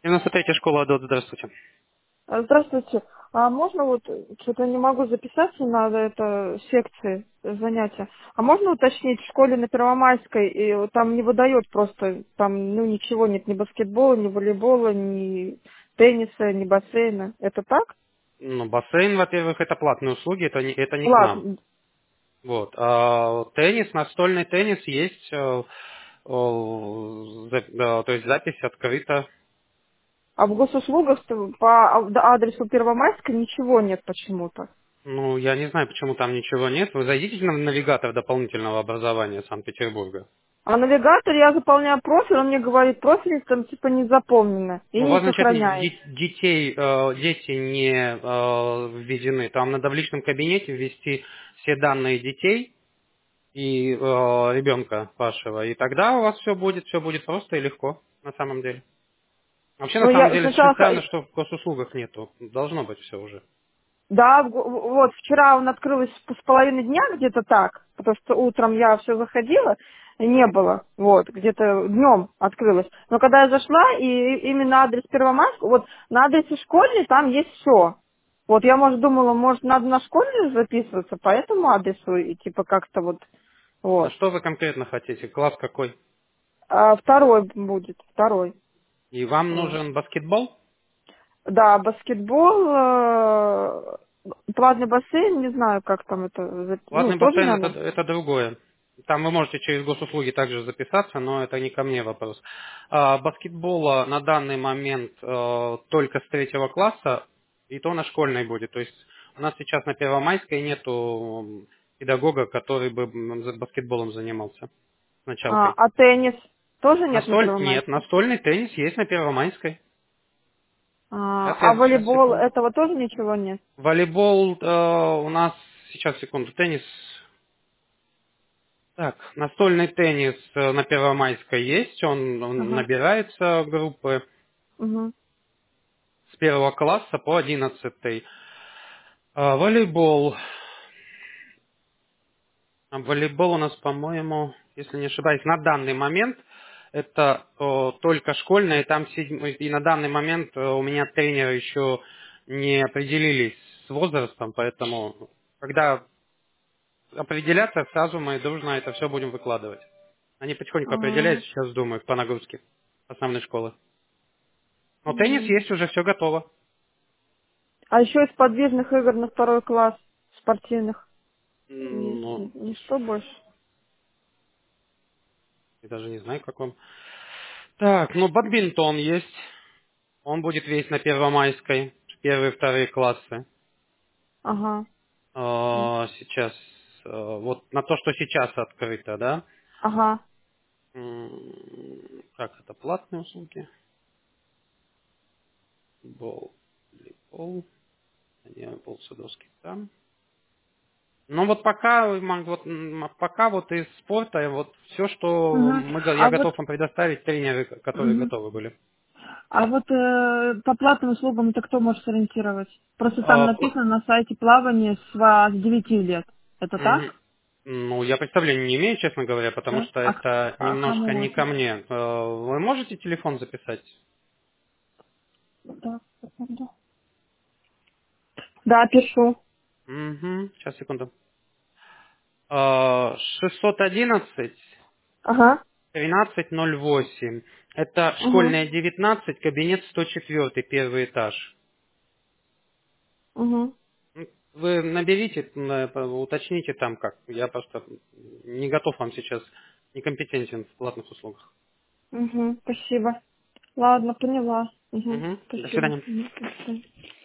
93-я школа АДОТ, здравствуйте. Здравствуйте. А можно вот, что-то не могу записаться на это секции занятия. А можно уточнить, в школе на Первомайской и вот там не выдает просто, там ну ничего нет, ни баскетбола, ни волейбола, ни тенниса, ни бассейна. Это так? Ну, бассейн, во-первых, это платные услуги, это не к нам. Ладно. Вот. А теннис, настольный теннис есть, да, то есть запись открыта. А в госуслугах по адресу Первомайской ничего нет почему-то. Ну, я не знаю, почему там ничего нет. Вы зайдите на навигатор дополнительного образования Санкт-Петербурга. А навигатор я заполняю профиль, он мне говорит, профиль там типа не заполнено и У не вас, значит, сохраняет. дети не введены. Там надо в личном кабинете ввести все данные детей, и ребенка вашего, и тогда у вас все будет просто и легко, на самом деле. Вообще, на Ну, самом я деле, очень сначала странно, что в госуслугах нету. Должно быть все уже. Да, вот вчера он открылась с половины дня где-то так, потому что утром я все заходила, и не было, вот, где-то днем открылась. Но когда я зашла, и именно адрес Первомайского, вот на адресе школьный там есть все. Вот я, может, думала, может, надо на школьный записываться по этому адресу, и типа как-то А вот. что вы конкретно хотите? Класс какой? А второй будет, второй. И вам Вот. нужен баскетбол? Да, баскетбол, платный бассейн, не знаю, как там это, ну, Платный тоже, бассейн это, наверное. это другое. Там вы можете через госуслуги также записаться, но это не ко мне вопрос. Баскетбола на данный момент только с 3 класса, и то на школьной будет. То есть у нас сейчас на Первомайской нету педагога, который бы баскетболом занимался с началкой. А теннис тоже нет на Нет, Первомайской? настольный теннис есть на Первомайской. А Сейчас, волейбол секунду. этого тоже ничего нет? Волейбол у нас, сейчас, секунду, теннис. Так, настольный теннис на Первомайской есть, он Ага. набирается группы Угу. с 1 класса по 11. Волейбол. Волейбол у нас, по-моему, если не ошибаюсь, на данный момент это только школьная, и там и на данный момент у меня тренеры еще не определились с возрастом, поэтому когда определятся, сразу мы дружно это все будем выкладывать. Они потихоньку определяются, сейчас думаю, по нагрузке основной школы. Но теннис есть, уже все готово. А еще из подвижных игр на второй класс спортивных Ну, ничто больше? я даже не знаю, как он. Так, ну, бадминтон есть. Он будет весь на Первомайской, первые, вторые классы. Ага. Сейчас, вот на то, что сейчас открыто, да? Ага. Как это, платные услуги? Бол, волейбол, волейбол Садовский там. Ну вот пока, пока вот из спорта, вот все, что Мгм. я А вот, готов вам предоставить, тренеры, которые мгм. готовы были. А вот по платным услугам это кто может сориентировать? Просто там А, написано на сайте плавание с 9 лет. Это мгм. так? Ну, я представления не имею, честно говоря, потому Да. что это А кому немножко не ко можно? мне. Вы можете телефон записать? Да, секунду. Да, пишу. Угу. Сейчас, секунду. 611 Ага. 1308. Это Угу. школьная 19, кабинет 104, первый этаж. Угу. Вы наберите, уточните там как. Я просто не готов вам сейчас, некомпетентен в платных услугах. Угу. Спасибо. Ладно, поняла. Угу. Угу. До Спасибо. свидания. Мгм. До свидания.